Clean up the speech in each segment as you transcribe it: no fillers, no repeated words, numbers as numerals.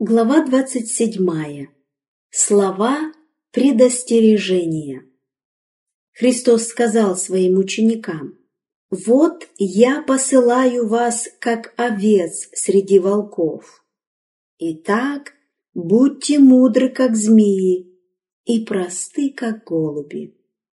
Глава 27. Слова предостережения. Христос сказал своим ученикам: «Вот я посылаю вас, как овец среди волков. Итак, будьте мудры, как змеи, и просты, как голуби».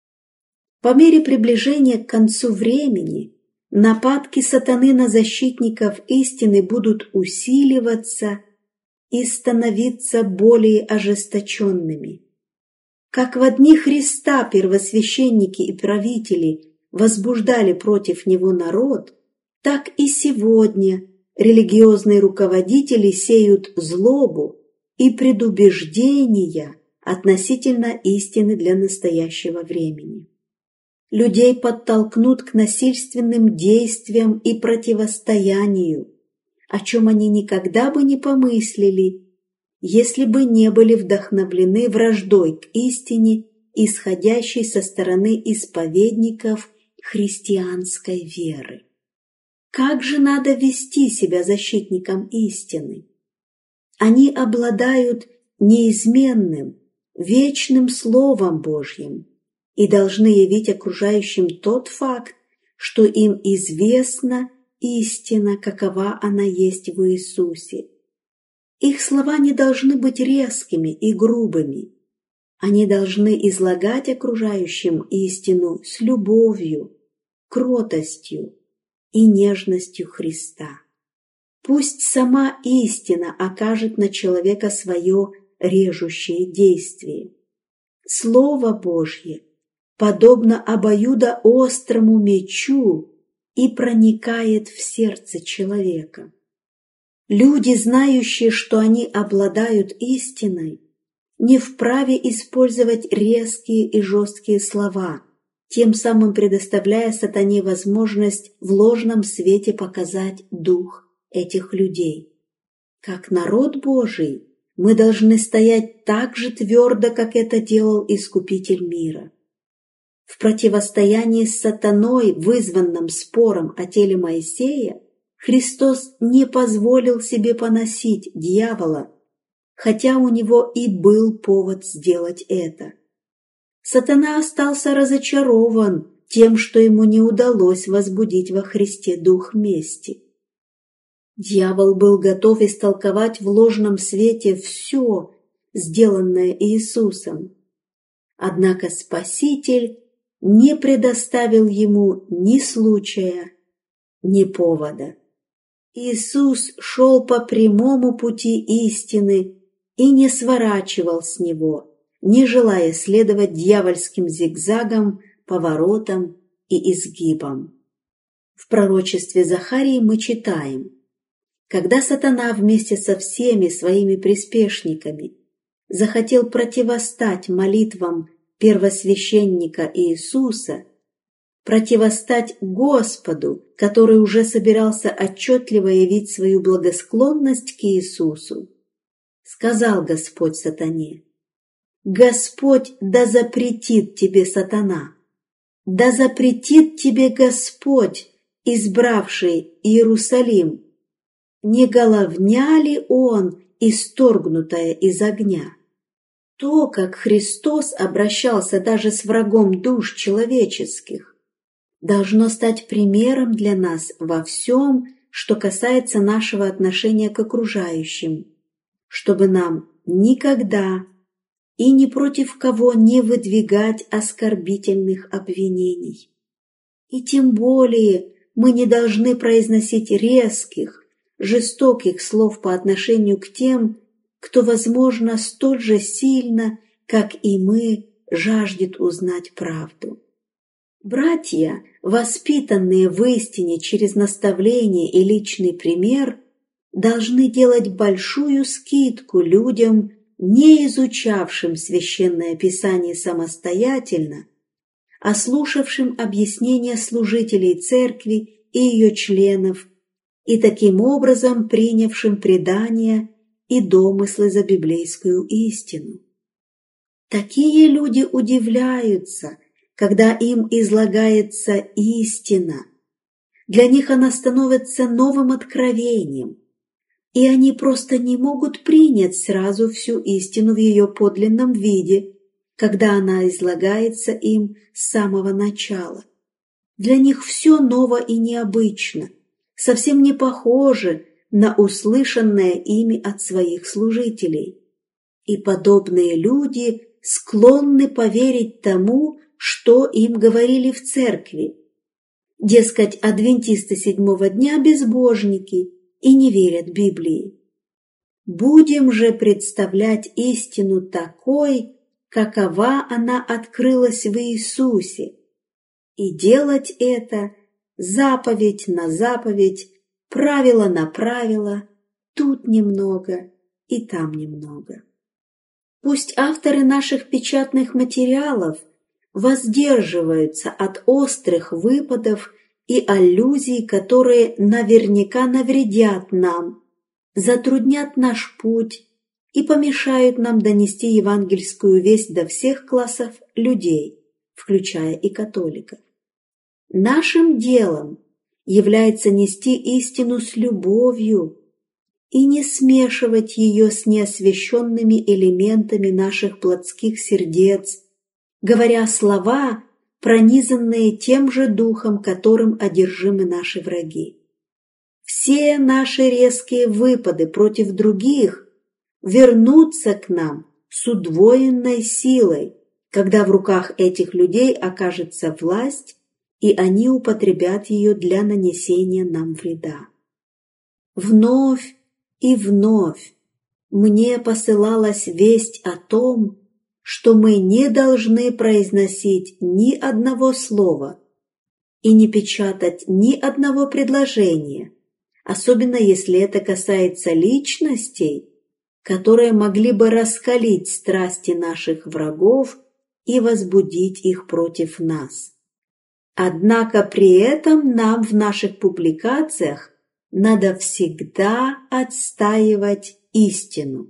По мере приближения к концу времени нападки сатаны на защитников истины будут усиливаться и становиться более ожесточенными. Как в дни Христа первосвященники и правители возбуждали против него народ, так и сегодня религиозные руководители сеют злобу и предубеждения относительно истины для настоящего времени. Людей подтолкнут к насильственным действиям и противостоянию, о чем они никогда бы не помыслили, если бы не были вдохновлены враждой к истине, исходящей со стороны исповедников христианской веры. Как же надо вести себя защитникам истины? Они обладают неизменным, вечным Словом Божьим и должны явить окружающим тот факт, что им известна истина, какова она есть в Иисусе. Их слова не должны быть резкими и грубыми. Они должны излагать окружающим истину с любовью, кротостью и нежностью Христа. Пусть сама истина окажет на человека свое режущее действие. Слово Божье подобно обоюдоострому мечу и проникает в сердце человека. Люди, знающие, что они обладают истиной, не вправе использовать резкие и жесткие слова, тем самым предоставляя сатане возможность в ложном свете показать дух этих людей. Как народ Божий мы должны стоять так же твердо, как это делал Искупитель мира. В противостоянии с сатаной, вызванным спором о теле Моисея, Христос не позволил себе поносить дьявола, хотя у него и был повод сделать это. Сатана остался разочарован тем, что ему не удалось возбудить во Христе дух мести. Дьявол был готов истолковать в ложном свете все, сделанное Иисусом. Однако Спаситель не предоставил ему ни случая, ни повода. Иисус шел по прямому пути истины и не сворачивал с него, не желая следовать дьявольским зигзагам, поворотам и изгибам. В пророчестве Захарии мы читаем: «Когда сатана вместе со всеми своими приспешниками захотел противостать молитвам первосвященника Иисуса, противостать Господу, который уже собирался отчетливо явить свою благосклонность к Иисусу, сказал Господь сатане: «Господь да запретит тебе, сатана, да запретит тебе Господь, избравший Иерусалим, не головня ли он, исторгнутая из огня?» То, как Христос обращался даже с врагом душ человеческих, должно стать примером для нас во всем, что касается нашего отношения к окружающим, чтобы нам никогда и ни против кого не выдвигать оскорбительных обвинений. И тем более мы не должны произносить резких, жестоких слов по отношению к тем, кто, возможно, столь же сильно, как и мы, жаждет узнать правду. Братья, воспитанные в истине через наставление и личный пример, должны делать большую скидку людям, не изучавшим Священное Писание самостоятельно, а слушавшим объяснения служителей церкви и ее членов и таким образом принявшим предания и домыслы за библейскую истину. Такие люди удивляются, когда им излагается истина. Для них она становится новым откровением, и они просто не могут принять сразу всю истину в ее подлинном виде, когда она излагается им с самого начала. Для них все ново и необычно, совсем не похоже на услышанное ими от своих служителей. И подобные люди склонны поверить тому, что им говорили в церкви. Дескать, адвентисты седьмого дня безбожники и не верят Библии. Будем же представлять истину такой, какова она открылась в Иисусе, и делать это заповедь на заповедь, правило на правило, тут немного и там немного. Пусть авторы наших печатных материалов воздерживаются от острых выпадов и аллюзий, которые наверняка навредят нам, затруднят наш путь и помешают нам донести евангельскую весть до всех классов людей, включая и католиков. Нашим делом является нести истину с любовью и не смешивать ее с неосвященными элементами наших плотских сердец, говоря слова, пронизанные тем же духом, которым одержимы наши враги. Все наши резкие выпады против других вернутся к нам с удвоенной силой, когда в руках этих людей окажется власть, и они употребят ее для нанесения нам вреда. Вновь и вновь мне посылалась весть о том, что мы не должны произносить ни одного слова и не печатать ни одного предложения, особенно если это касается личностей, которые могли бы раскалить страсти наших врагов и возбудить их против нас. Однако при этом нам в наших публикациях надо всегда отстаивать истину.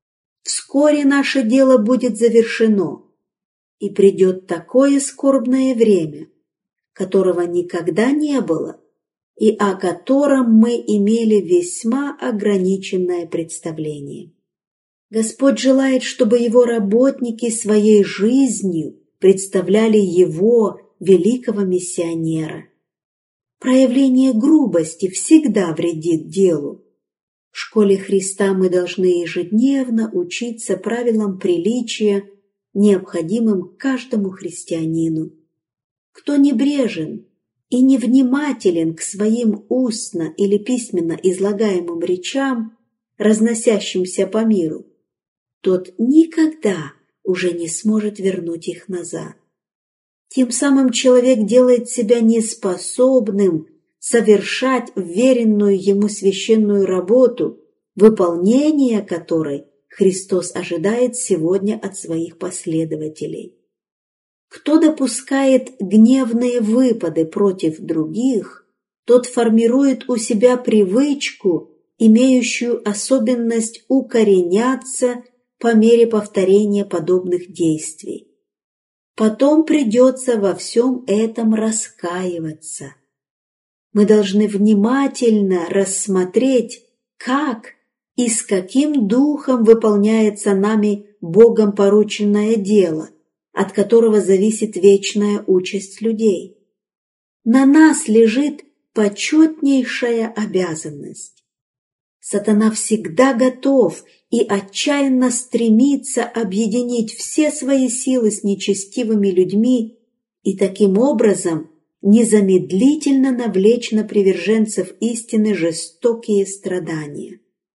Вскоре наше дело будет завершено, и придет такое скорбное время, которого никогда не было, и о котором мы имели весьма ограниченное представление. Господь желает, чтобы Его работники своей жизнью представляли Его, великого миссионера. Проявление грубости всегда вредит делу. В школе Христа мы должны ежедневно учиться правилам приличия, необходимым каждому христианину. Кто небрежен и невнимателен к своим устно или письменно излагаемым речам, разносящимся по миру, тот никогда уже не сможет вернуть их назад. Тем самым человек делает себя неспособным совершать вверенную ему священную работу, выполнение которой Христос ожидает сегодня от своих последователей. Кто допускает гневные выпады против других, тот формирует у себя привычку, имеющую особенность укореняться по мере повторения подобных действий. Потом придется во всем этом раскаиваться. Мы должны внимательно рассмотреть, как и с каким духом выполняется нами Богом порученное дело, от которого зависит вечная участь людей. На нас лежит почетнейшая обязанность. Сатана всегда готов и отчаянно стремится объединить все свои силы с нечестивыми людьми и таким образом незамедлительно навлечь на приверженцев истины жестокие страдания.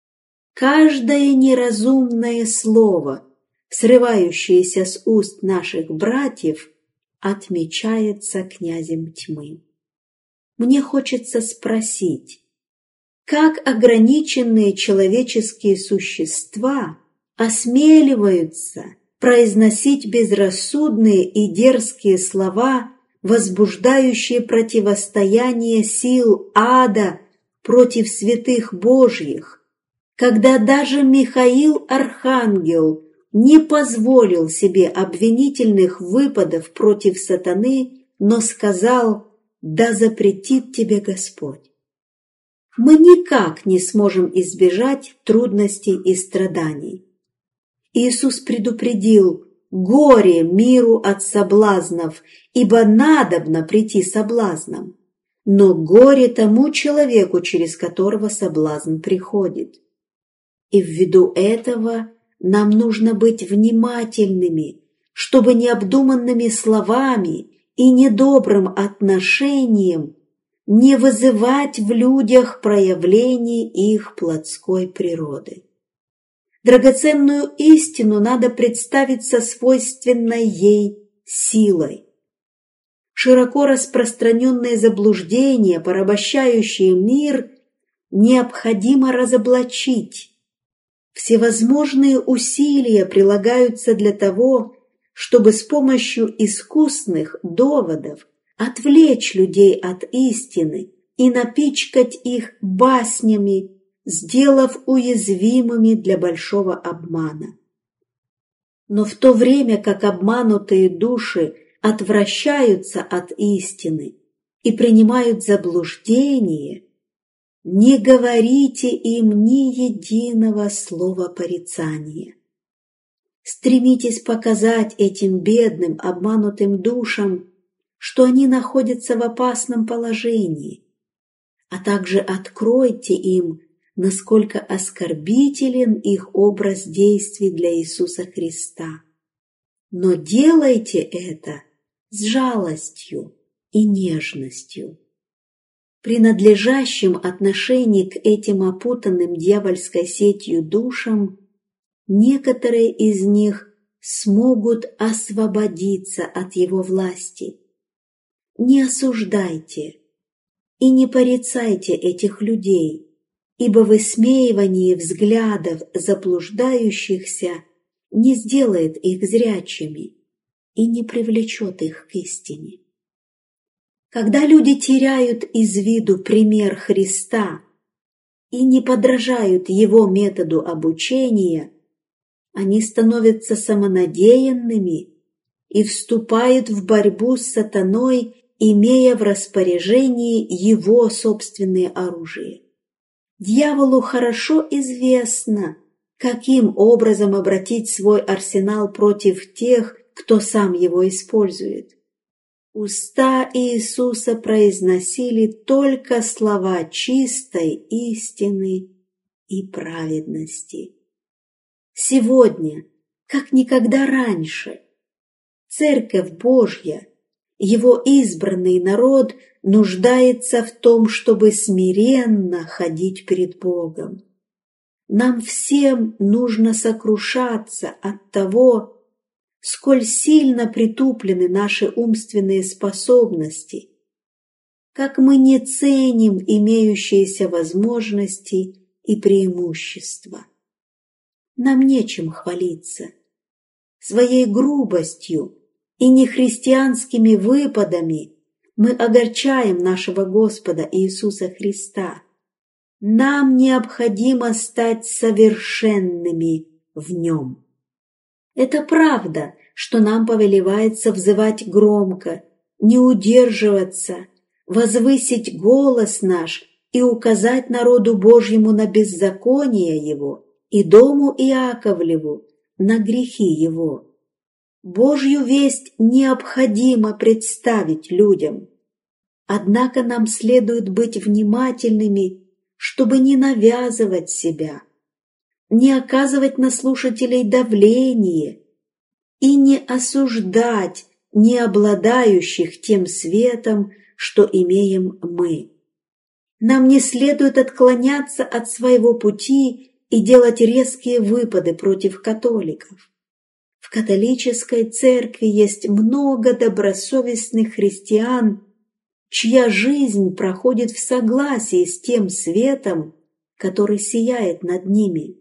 Каждое неразумное слово, срывающееся с уст наших братьев, отмечается князем тьмы. Мне хочется спросить, как ограниченные человеческие существа осмеливаются произносить безрассудные и дерзкие слова, возбуждающие противостояние сил ада против святых Божьих, когда даже Михаил Архангел не позволил себе обвинительных выпадов против сатаны, но сказал: «Да запретит тебе Господь». мы никак не сможем избежать трудностей и страданий. Иисус предупредил: «Горе миру от соблазнов, ибо надобно прийти соблазном, но горе тому человеку, через которого соблазн приходит». И ввиду этого нам нужно быть внимательными, чтобы необдуманными словами и недобрым отношением не вызывать в людях проявлений их плотской природы. Драгоценную истину надо представить со свойственной ей силой. Широко распространенные заблуждения, порабощающие мир, необходимо разоблачить. Всевозможные усилия прилагаются для того, чтобы с помощью искусных доводов отвлечь людей от истины и напичкать их баснями, сделав уязвимыми для большого обмана. Но в то время как обманутые души отвращаются от истины и принимают заблуждение, не говорите им ни единого слова порицания. Стремитесь показать этим бедным, обманутым душам, что они находятся в опасном положении, а также откройте им, насколько оскорбителен их образ действий для Иисуса Христа. Но делайте это с жалостью и нежностью. При надлежащем отношении к этим опутанным дьявольской сетью душам некоторые из них смогут освободиться от его власти. Не осуждайте и не порицайте этих людей, ибо высмеивание взглядов заблуждающихся не сделает их зрячими и не привлечет их к истине. Когда люди теряют из виду пример Христа и не подражают его методу обучения, они становятся самонадеянными и вступают в борьбу с сатаной, имея в распоряжении его собственное оружие. Дьяволу хорошо известно, каким образом обратить свой арсенал против тех, кто сам его использует. Уста Иисуса произносили только слова чистой истины и праведности. Сегодня, как никогда раньше, Церковь Божья, Его избранный народ, нуждается в том, чтобы смиренно ходить пред Богом. Нам всем нужно сокрушаться от того, сколь сильно притуплены наши умственные способности, как мы не ценим имеющиеся возможности и преимущества. Нам нечем хвалиться. Своей грубостью и нехристианскими выпадами мы огорчаем нашего Господа Иисуса Христа. Нам необходимо стать совершенными в Нем. Это правда, что нам повелевается взывать громко, не удерживаться, возвысить голос наш и указать народу Божьему на беззаконие его и дому Иаковлеву на грехи его. Божью весть необходимо представить людям. Однако нам следует быть внимательными, чтобы не навязывать себя, не оказывать на слушателей давление и не осуждать не обладающих тем светом, что имеем мы. Нам не следует отклоняться от своего пути и делать резкие выпады против католиков. В католической церкви есть много добросовестных христиан, чья жизнь проходит в согласии с тем светом, который сияет над ними.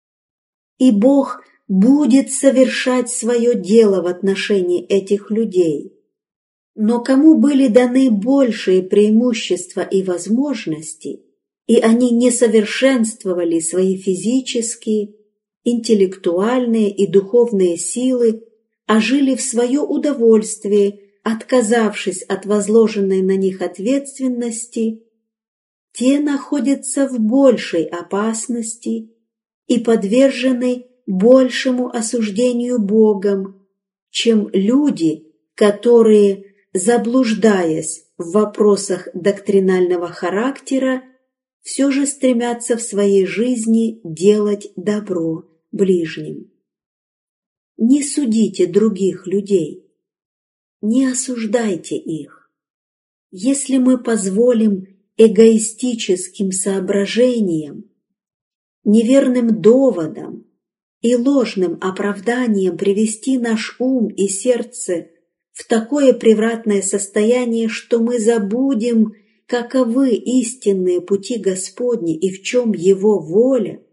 И Бог будет совершать свое дело в отношении этих людей. Но кому были даны большие преимущества и возможности, и они не совершенствовали свои физические, интеллектуальные и духовные силы, а жили в свое удовольствие, отказавшись от возложенной на них ответственности, те находятся в большей опасности и подвержены большему осуждению Богом, чем люди, которые, заблуждаясь в вопросах доктринального характера, все же стремятся в своей жизни делать добро ближним. Не судите других людей, не осуждайте их. Если мы позволим эгоистическим соображениям, неверным доводам и ложным оправданиям привести наш ум и сердце в такое превратное состояние, что мы забудем, каковы истинные пути Господни и в чем Его воля,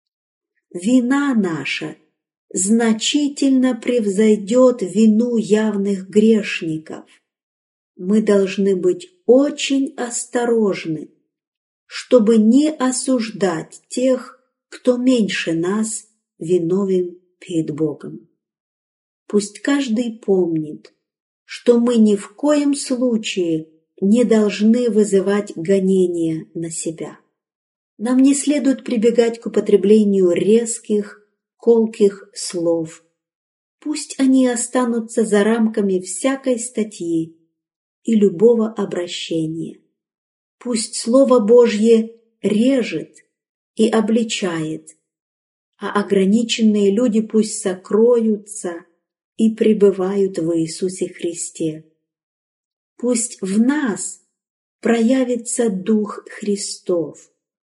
вина наша значительно превзойдет вину явных грешников. Мы должны быть очень осторожны, чтобы не осуждать тех, кто меньше нас виновен перед Богом. Пусть каждый помнит, что мы ни в коем случае не должны вызывать гонения на себя. Нам не следует прибегать к употреблению резких, колких слов. Пусть они останутся за рамками всякой статьи и любого обращения. Пусть Слово Божье режет и обличает, а ограниченные люди пусть сокроются и пребывают в Иисусе Христе. Пусть в нас проявится Дух Христов.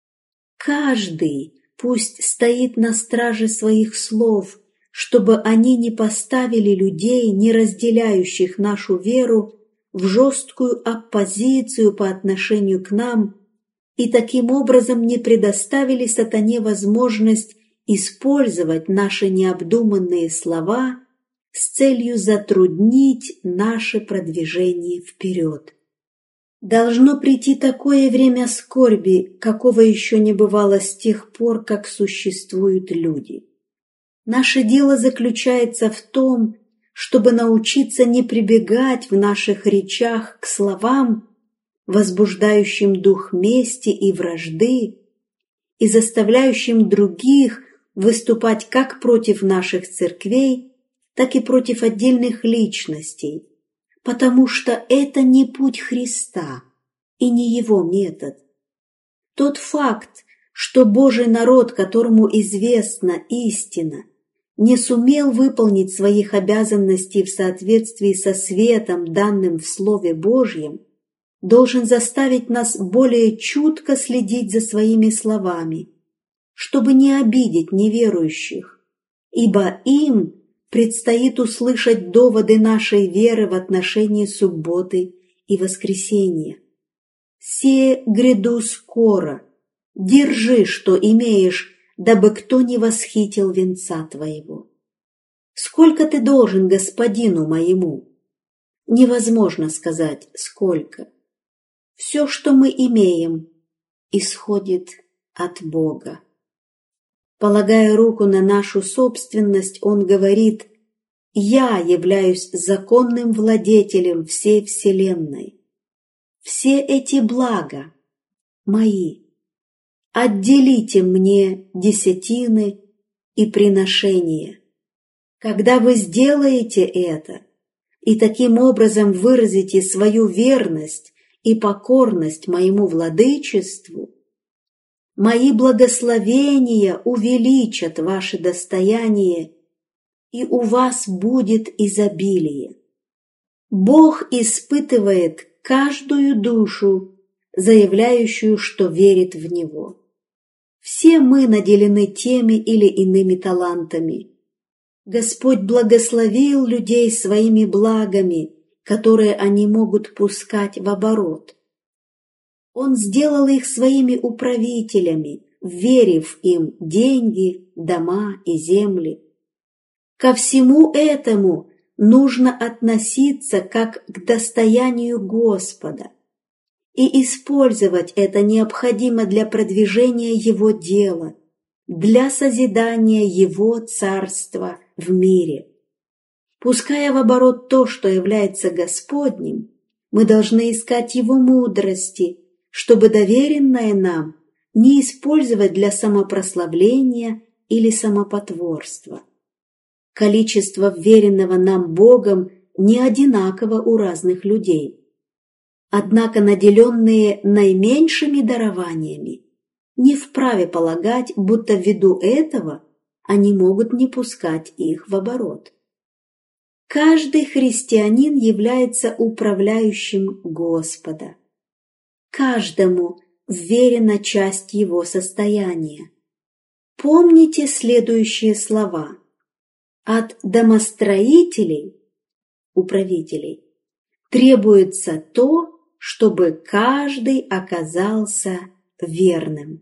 Каждый пусть стоит на страже своих слов, чтобы они не поставили людей, не разделяющих нашу веру, в жесткую оппозицию по отношению к нам и таким образом не предоставили сатане возможность использовать наши необдуманные слова с целью затруднить наше продвижение вперед. Должно прийти такое время скорби, какого еще не бывало с тех пор, как существуют люди. Наше дело заключается в том, чтобы научиться не прибегать в наших речах к словам, возбуждающим дух мести и вражды, и заставляющим других выступать как против наших церквей, так и против отдельных личностей, потому что это не путь Христа и не Его метод. Тот факт, что Божий народ, которому известна истина, не сумел выполнить своих обязанностей в соответствии со светом, данным в Слове Божьем, должен заставить нас более чутко следить за своими словами, чтобы не обидеть неверующих, ибо им предстоит услышать доводы нашей веры в отношении субботы и воскресения. «Се гряду скоро, держи, что имеешь, дабы кто не восхитил венца твоего». Сколько ты должен господину моему? Невозможно сказать, сколько. Все, что мы имеем, исходит от Бога. Полагая руку на нашу собственность, Он говорит: «Я являюсь законным владетелем всей вселенной. Все эти блага мои. Отделите мне десятины и приношения». Когда вы сделаете это и таким образом выразите свою верность и покорность моему владычеству, мои благословения увеличат ваше достояние, и у вас будет изобилие. Бог испытывает каждую душу, заявляющую, что верит в Него. Все мы наделены теми или иными талантами. Господь благословил людей своими благами, которые они могут пускать в оборот. Он сделал их своими управителями, вверив им деньги, дома и земли. Ко всему этому нужно относиться как к достоянию Господа, и использовать это необходимо для продвижения Его дела, для созидания Его царства в мире. Пуская в оборот то, что является Господним, мы должны искать Его мудрости, чтобы доверенное нам не использовать для самопрославления или самопотворства. Количество вверенного нам Богом не одинаково у разных людей. Однако наделенные наименьшими дарованиями не вправе полагать, будто ввиду этого они могут не пускать их в оборот. Каждый христианин является управляющим Господа. Каждому вверена часть его состояния. Помните следующие слова. От домостроителей, управителей, требуется то, чтобы каждый оказался верным.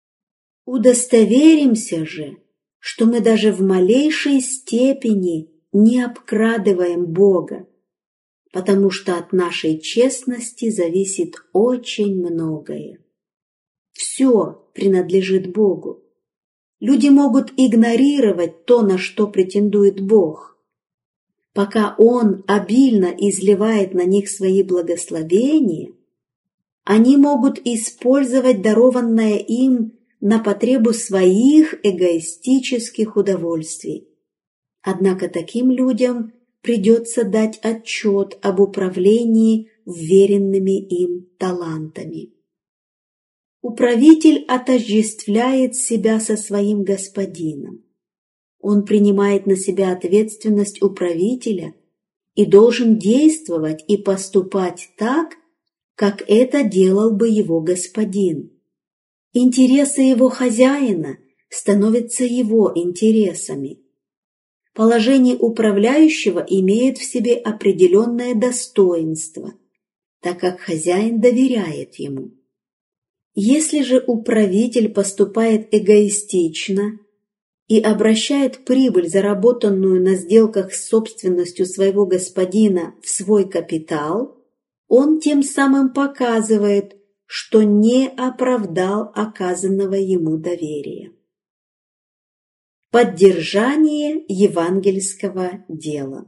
Удостоверимся же, что мы даже в малейшей степени не обкрадываем Бога, потому что от нашей честности зависит очень многое. Все принадлежит Богу. Люди могут игнорировать то, на что претендует Бог. Пока Он обильно изливает на них свои благословения, они могут использовать дарованное им на потребу своих эгоистических удовольствий. Однако таким людям придется дать отчет об управлении вверенными им талантами. Управитель отождествляет себя со своим господином. Он принимает на себя ответственность управителя и должен действовать и поступать так, как это делал бы его господин. Интересы его хозяина становятся его интересами. Положение управляющего имеет в себе определенное достоинство, так как хозяин доверяет ему. Если же управитель поступает эгоистично и обращает прибыль, заработанную на сделках с собственностью своего господина, в свой капитал, он тем самым показывает, что не оправдал оказанного ему доверия. Поддержание евангельского дела.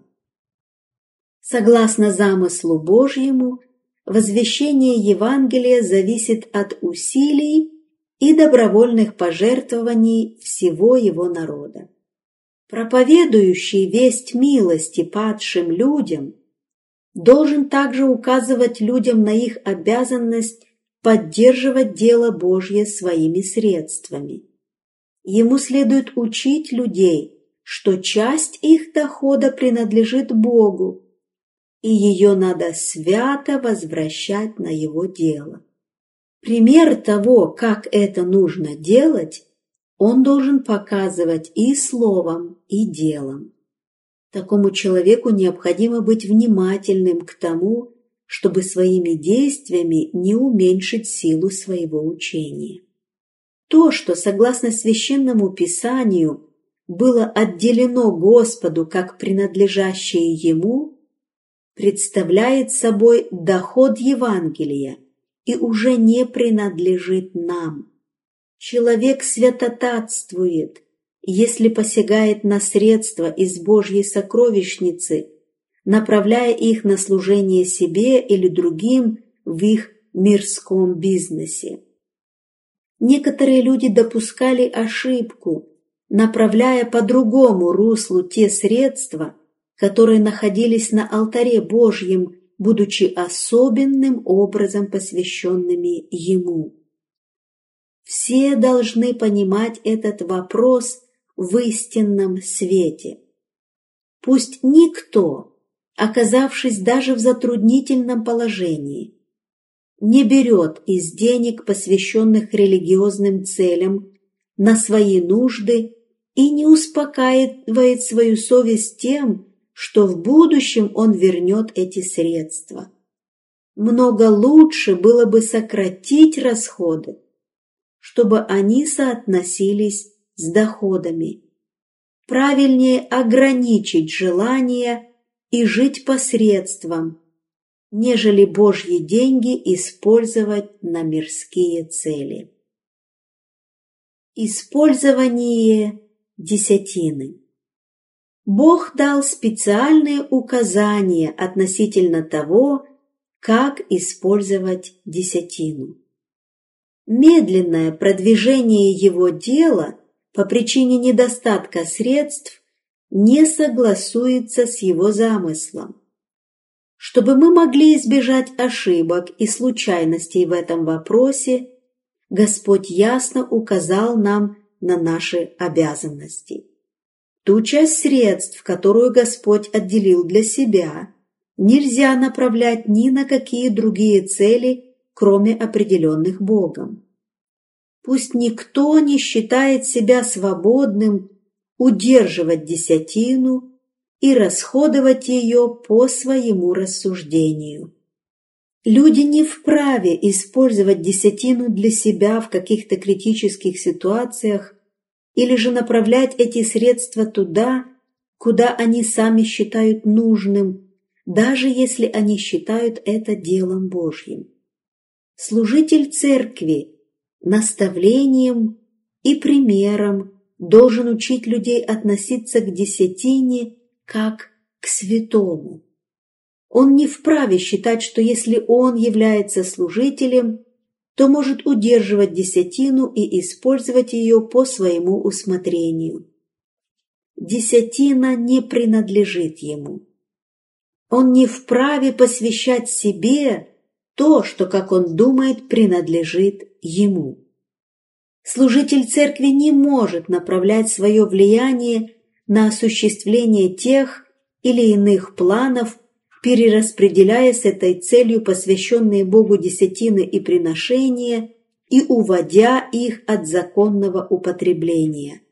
Согласно замыслу Божьему, возвещение Евангелия зависит от усилий и добровольных пожертвований всего его народа. Проповедующий весть милости падшим людям должен также указывать людям на их обязанность поддерживать дело Божье своими средствами. Ему следует учить людей, что часть их дохода принадлежит Богу, и ее надо свято возвращать на его дело. Пример того, как это нужно делать, он должен показывать и словом, и делом. Такому человеку необходимо быть внимательным к тому, чтобы своими действиями не уменьшить силу своего учения. То, что, согласно Священному Писанию, было отделено Господу как принадлежащее Ему, представляет собой доход Евангелия и уже не принадлежит нам. Человек святотатствует, если посягает на средства из Божьей сокровищницы, направляя их на служение себе или другим в их мирском бизнесе. Некоторые люди допускали ошибку, направляя по другому руслу те средства, которые находились на алтаре Божьем, будучи особенным образом посвященными Ему. Все должны понимать этот вопрос в истинном свете. Пусть никто, оказавшись даже в затруднительном положении, не берет из денег, посвященных религиозным целям, на свои нужды и не успокаивает свою совесть тем, что в будущем он вернет эти средства. Много лучше было бы сократить расходы, чтобы они соотносились с доходами. Правильнее ограничить желания и жить посредством, нежели Божьи деньги использовать на мирские цели. Использование десятины. Бог дал специальные указания относительно того, как использовать десятину. медленное продвижение его дела по причине недостатка средств не согласуется с его замыслом. Чтобы мы могли избежать ошибок и случайностей в этом вопросе, Господь ясно указал нам на наши обязанности. Ту часть средств, которую Господь отделил для себя, нельзя направлять ни на какие другие цели, кроме определенных Богом. Пусть никто не считает себя свободным удерживать десятину и расходовать ее по своему рассуждению. Люди не вправе использовать десятину для себя в каких-то критических ситуациях или же направлять эти средства туда, куда они сами считают нужным, даже если они считают это делом Божьим. Служитель церкви наставлением и примером должен учить людей относиться к десятине как к святому. Он не вправе считать, что если он является служителем, то может удерживать десятину и использовать ее по своему усмотрению. Десятина не принадлежит ему. Он не вправе посвящать себе то, что, как он думает, принадлежит ему. Служитель церкви не может направлять свое влияние на осуществление тех или иных планов, перераспределяя с этой целью посвященные Богу десятины и приношения и уводя их от законного употребления.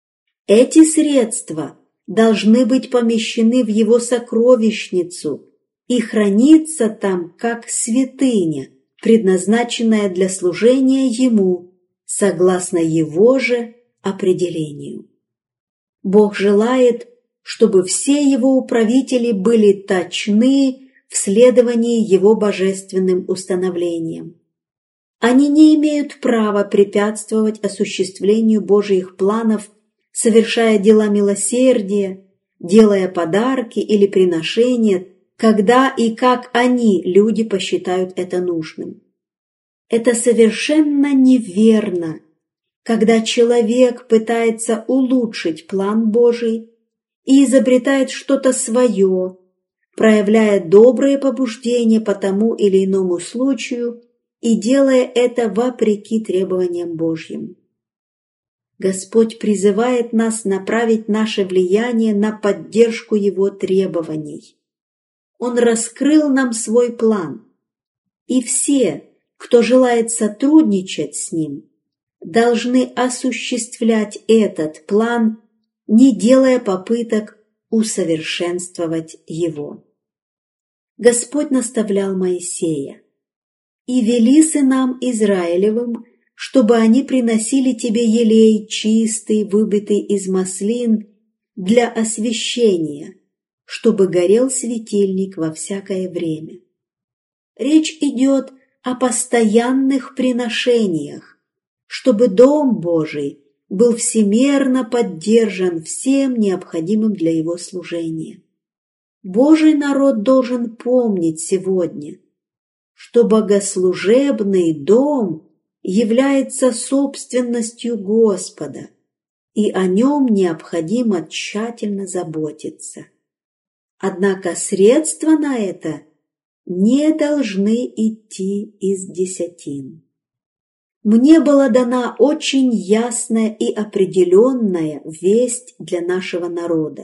Эти средства должны быть помещены в его сокровищницу и храниться там как святыня, предназначенная для служения ему, согласно его же определению. Бог желает, чтобы все его управители были точны в следовании его божественным установлениям. Они не имеют права препятствовать осуществлению Божьих планов, совершая дела милосердия, делая подарки или приношения, когда и как они, люди, посчитают это нужным. Это совершенно неверно, когда человек пытается улучшить план Божий и изобретает что-то свое, проявляя добрые побуждения по тому или иному случаю и делая это вопреки требованиям Божьим. Господь призывает нас направить наше влияние на поддержку Его требований. Он раскрыл нам свой план, и все, кто желает сотрудничать с Ним, должны осуществлять этот план, не делая попыток усовершенствовать его. Господь наставлял Моисея: «И вели сынам Израилевым, чтобы они приносили тебе елей чистый, выбитый из маслин, для освящения, чтобы горел светильник во всякое время». Речь идет о постоянных приношениях, чтобы Дом Божий был всемерно поддержан всем необходимым для его служения. Божий народ должен помнить сегодня, что богослужебный дом является собственностью Господа, и о нем необходимо тщательно заботиться. Однако средства на это не должны идти из десятин. Мне была дана очень ясная и определенная весть для нашего народа.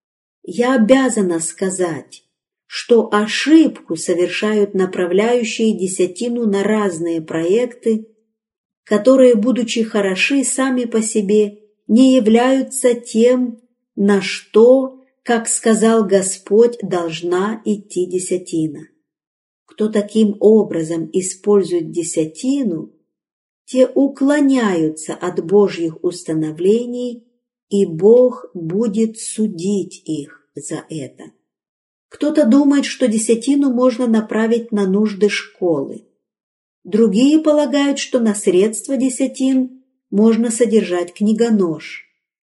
Я обязана сказать, что ошибку совершают направляющие десятину на разные проекты, которые, будучи хороши сами по себе, не являются тем, на что, как сказал Господь, должна идти десятина. Кто таким образом использует десятину, те уклоняются от Божьих установлений, и Бог будет судить их за это. Кто-то думает, что десятину можно направить на нужды школы. Другие полагают, что на средства десятин можно содержать книгонож.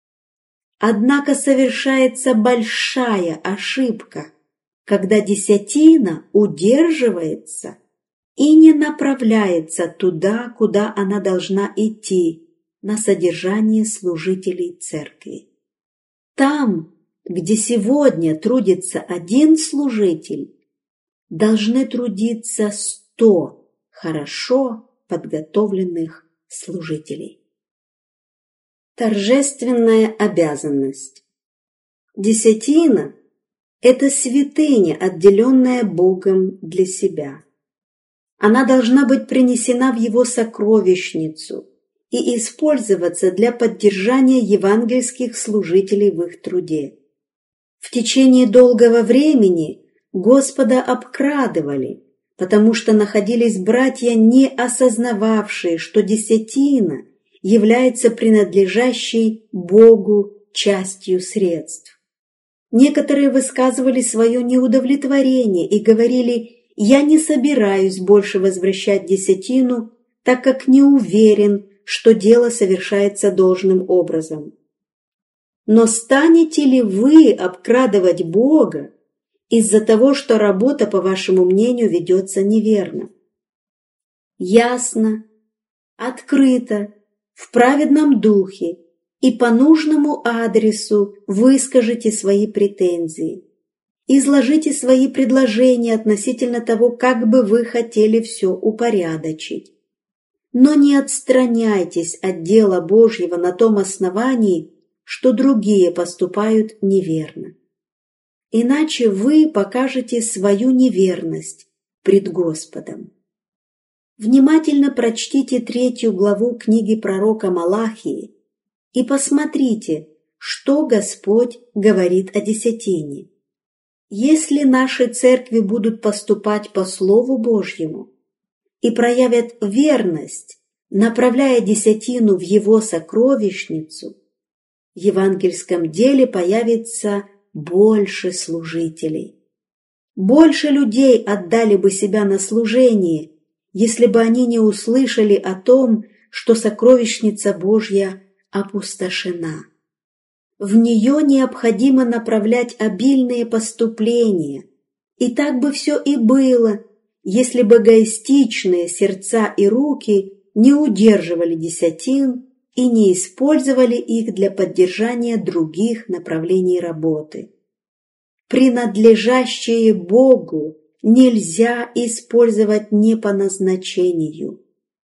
Однако совершается большая ошибка, когда десятина удерживается и не направляется туда, куда она должна идти, на содержание служителей церкви. Там, где сегодня трудится один служитель, должны трудиться 100 хорошо подготовленных служителей. Торжественная обязанность. Десятина – это святыня, отделенная Богом для себя. Она должна быть принесена в Его сокровищницу и использоваться для поддержания евангельских служителей в их труде. В течение долгого времени Господа обкрадывали, потому что находились братья, не осознававшие, что десятина является принадлежащей Богу частью средств. Некоторые высказывали свое неудовлетворение и говорили: «Я не собираюсь больше возвращать десятину, так как не уверен, что дело совершается должным образом». Но станете ли вы обкрадывать Бога из-за того, что работа, по вашему мнению, ведется неверно? Ясно, открыто, в праведном духе и по нужному адресу выскажите свои претензии, изложите свои предложения относительно того, как бы вы хотели все упорядочить. Но не отстраняйтесь от дела Божьего на том основании, что другие поступают неверно. Иначе вы покажете свою неверность пред Господом. Внимательно прочтите 3 главу книги пророка Малахии и посмотрите, что Господь говорит о десятине. Если наши церкви будут поступать по Слову Божьему и проявят верность, направляя десятину в Его сокровищницу, в евангельском деле появится больше служителей. Больше людей отдали бы себя на служение, если бы они не услышали о том, что сокровищница Божья опустошена. В нее необходимо направлять обильные поступления, и так бы все и было, если бы эгоистичные сердца и руки не удерживали десятин и не использовали их для поддержания других направлений работы. Принадлежащее Богу нельзя использовать не по назначению.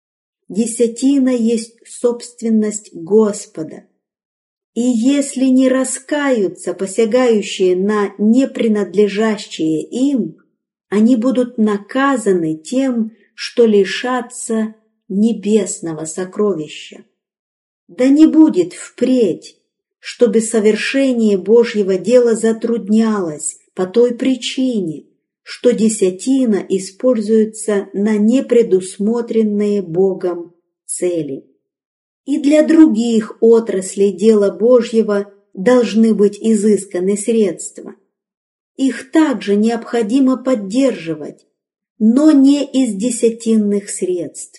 Десятина есть собственность Господа, и если не раскаются посягающие на непринадлежащие им, они будут наказаны тем, что лишатся небесного сокровища. Да не будет впредь, чтобы совершение Божьего дела затруднялось по той причине, что десятина используется на непредусмотренные Богом цели. И для других отраслей дела Божьего должны быть изысканы средства. Их также необходимо поддерживать, но не из десятинных средств.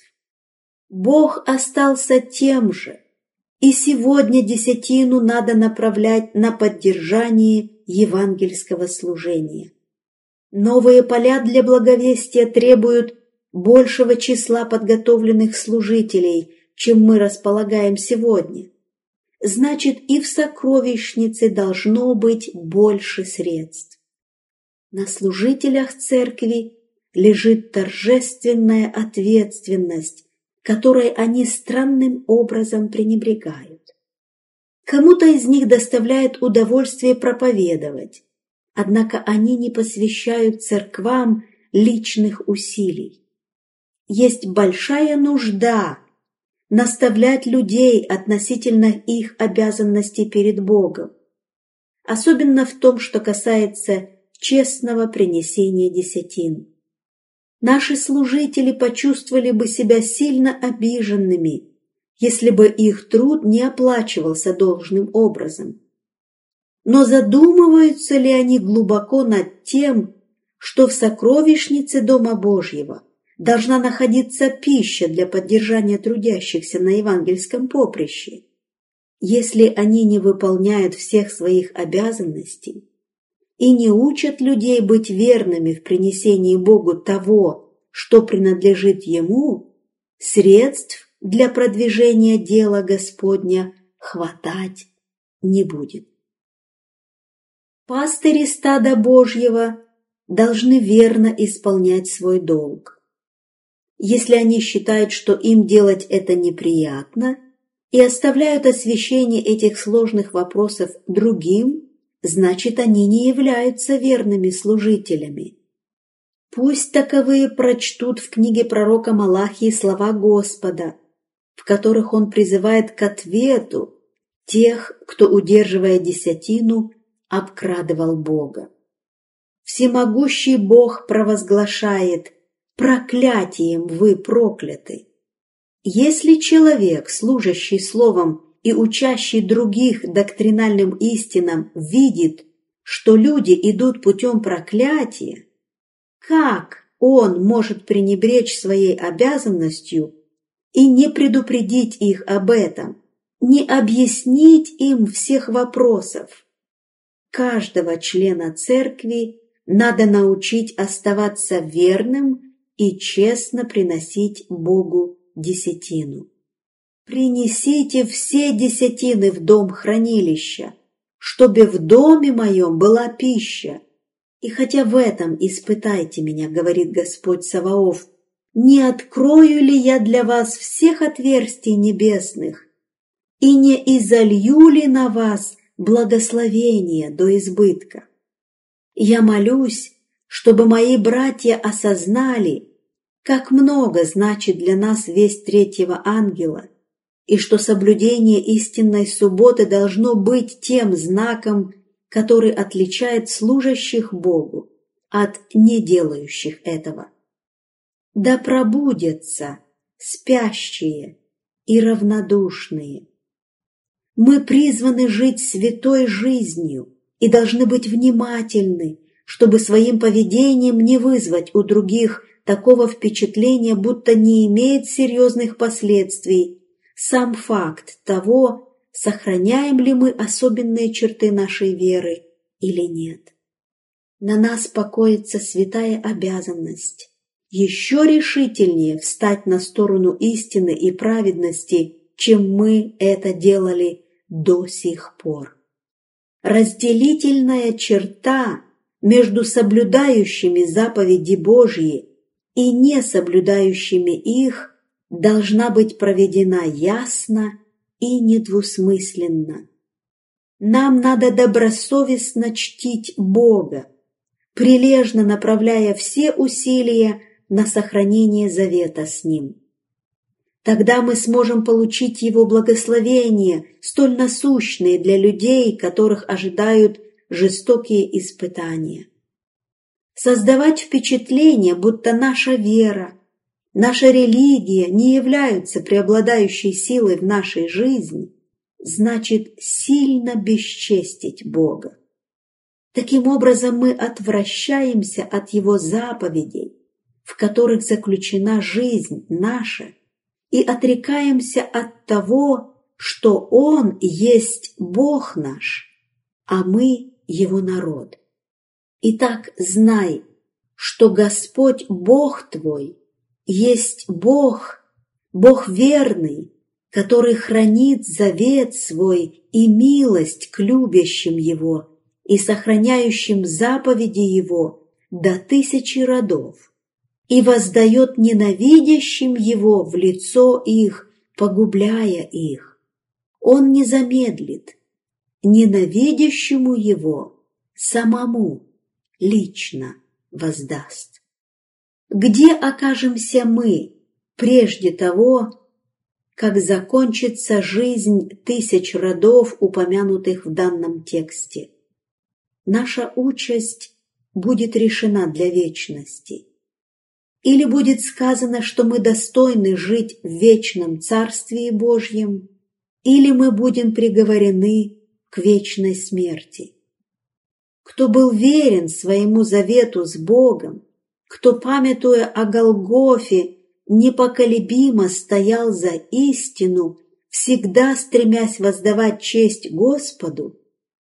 Бог остался тем же, и сегодня десятину надо направлять на поддержание евангельского служения. Новые поля для благовестия требуют большего числа подготовленных служителей, чем мы располагаем сегодня. Значит, и в сокровищнице должно быть больше средств. На служителях церкви лежит торжественная ответственность, которой они странным образом пренебрегают. Кому-то из них доставляет удовольствие проповедовать, однако они не посвящают церквам личных усилий. Есть большая нужда наставлять людей относительно их обязанностей перед Богом, особенно в том, что касается честного принесения десятин. Наши служители почувствовали бы себя сильно обиженными, если бы их труд не оплачивался должным образом. Но задумываются ли они глубоко над тем, что в сокровищнице Дома Божьего должна находиться пища для поддержания трудящихся на евангельском поприще? Если они не выполняют всех своих обязанностей и не учат людей быть верными в принесении Богу того, что принадлежит ему, средств для продвижения дела Господня хватать не будет. Пастыри стада Божьего должны верно исполнять свой долг. Если они считают, что им делать это неприятно, и оставляют освящение этих сложных вопросов другим, значит, они не являются верными служителями. Пусть таковые прочтут в книге пророка Малахии слова Господа, в которых он призывает к ответу тех, кто, удерживая десятину, обкрадывал Бога. Всемогущий Бог провозглашает: «Проклятием вы прокляты». Если человек, служащий словом и учащий других доктринальным истинам, видит, что люди идут путем проклятия, как он может пренебречь своей обязанностью и не предупредить их об этом, не объяснить им всех вопросов? Каждого члена церкви надо научить оставаться верным и честно приносить Богу десятину. «Принесите все десятины в дом хранилища, чтобы в доме моем была пища. И хотя в этом испытайте меня, говорит Господь Саваоф, не открою ли я для вас всех отверстий небесных, и не изолью ли на вас благословение до избытка? Я молюсь, чтобы мои братья осознали, как много значит для нас весть третьего ангела, и что соблюдение истинной субботы должно быть тем знаком, который отличает служащих Богу от неделающих этого. Да пробудятся спящие и равнодушные. Мы призваны жить святой жизнью и должны быть внимательны, чтобы своим поведением не вызвать у других такого впечатления, будто не имеет серьезных последствий сам факт того, сохраняем ли мы особенные черты нашей веры или нет. На нас покоится святая обязанность еще решительнее встать на сторону истины и праведности, чем мы это делали до сих пор. Разделительная черта между соблюдающими заповеди Божьи и не соблюдающими их должна быть проведена ясно и недвусмысленно. Нам надо добросовестно чтить Бога, прилежно направляя все усилия на сохранение завета с Ним. Тогда мы сможем получить Его благословения, столь насущные для людей, которых ожидают жестокие испытания. Создавать впечатление, будто наша вера, наша религия не являются преобладающей силой в нашей жизни, значит сильно бесчестить Бога. Таким образом, мы отвращаемся от Его заповедей, в которых заключена жизнь наша, и отрекаемся от того, что Он есть Бог наш, а мы Его народ. Итак, знай, что Господь Бог твой есть Бог, Бог верный, который хранит завет свой и милость к любящим Его и сохраняющим заповеди Его до 1000 родов, и воздает ненавидящим Его в лицо их, погубляя их. Он не замедлит, ненавидящему Его самому лично воздаст. Где окажемся мы прежде того, как закончится жизнь 1000 родов, упомянутых в данном тексте? Наша участь будет решена для вечности. Или будет сказано, что мы достойны жить в вечном Царствии Божьем, или мы будем приговорены к вечной смерти. Кто был верен своему завету с Богом, кто, памятуя о Голгофе, непоколебимо стоял за истину, всегда стремясь воздавать честь Господу,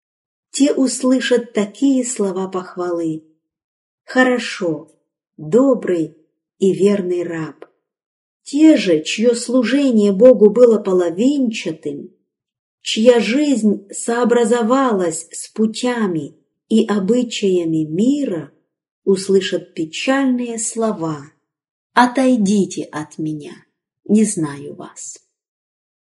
те услышат такие слова похвалы: «Хорошо, добрый и верный раб. Те же, чье служение Богу было половинчатым, чья жизнь сообразовалась с путями и обычаями мира, услышат печальные слова: «Отойдите от меня, не знаю вас».